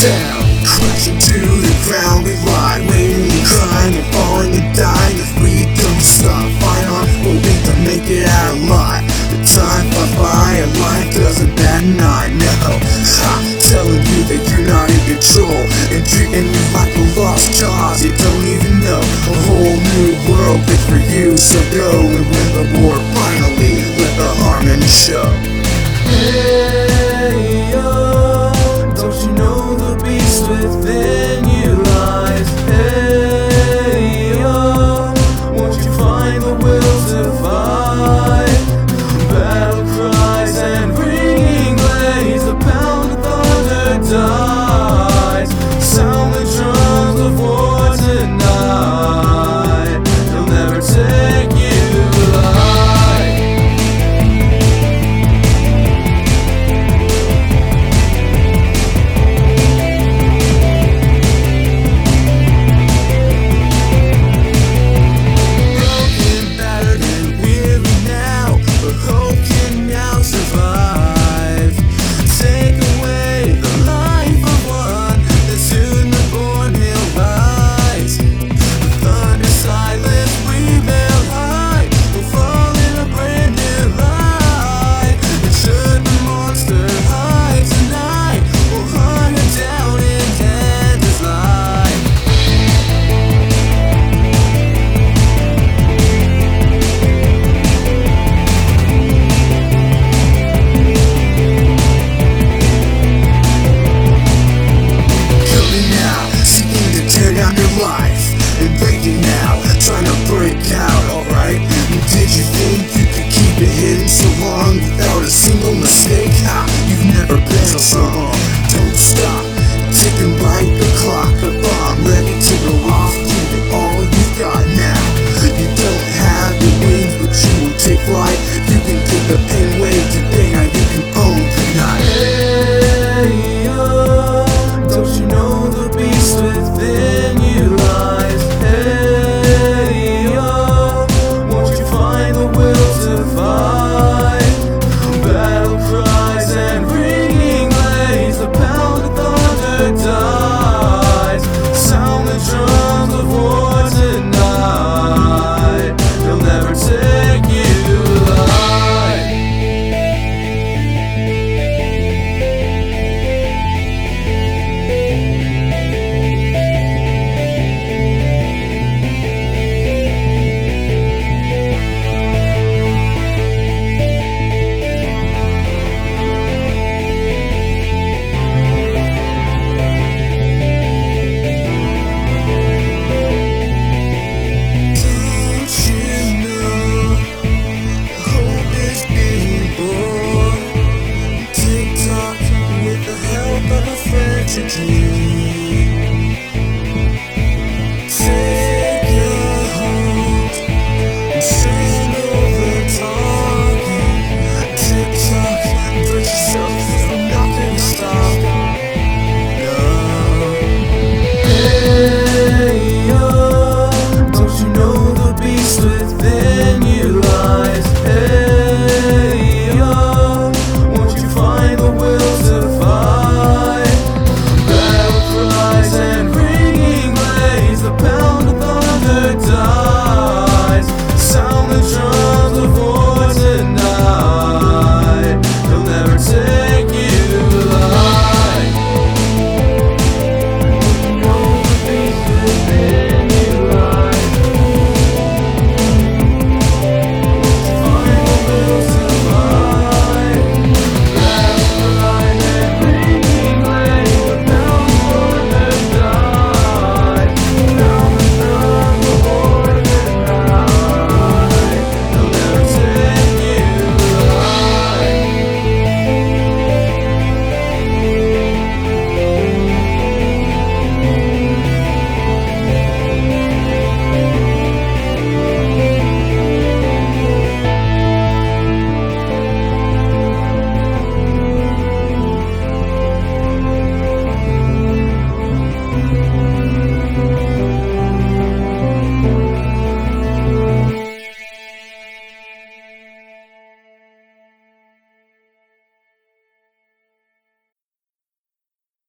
down, crashing to the ground. We lie, waiting and crying and falling and dying. If we don't stop, fight on, we'll need to make it out alive. The time flies by and life doesn't bat an eye. No, telling you that you're not in control and treating you like a lost cause you don't even know. A whole new world is for you, so go and win the war finally. Let the harmony show. Hey, yo, don't you know the beast within you lies? Hey, yo, won't you find the will to fight? Battle cries and ringing blades, the pound of thunder dies. Sound the drums of war tonight, they'll never take you alive. Trying to break out, alright? Did you think you could keep it hidden so long without a single mistake? You've never been so long. Don't stop, ticking like the clock, a bomb ready to go off. Give it all you've got now. You don't have the wings, but you will take flight. You can take the pain away today, now you can own the night. Hey, yo, don't you know the beast within you lies? Hey, yo, won't you find the will to fight? Battle cries and ringing blades, the pound of thunder dies. Sound the drums of war tonight, they'll never take you alive. To